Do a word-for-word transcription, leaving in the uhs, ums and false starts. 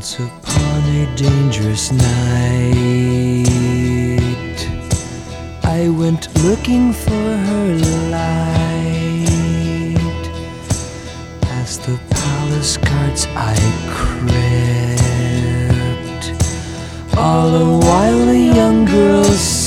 Once upon a dangerous night, I went looking for her light. Past the palace guards I crept, all the while the young girl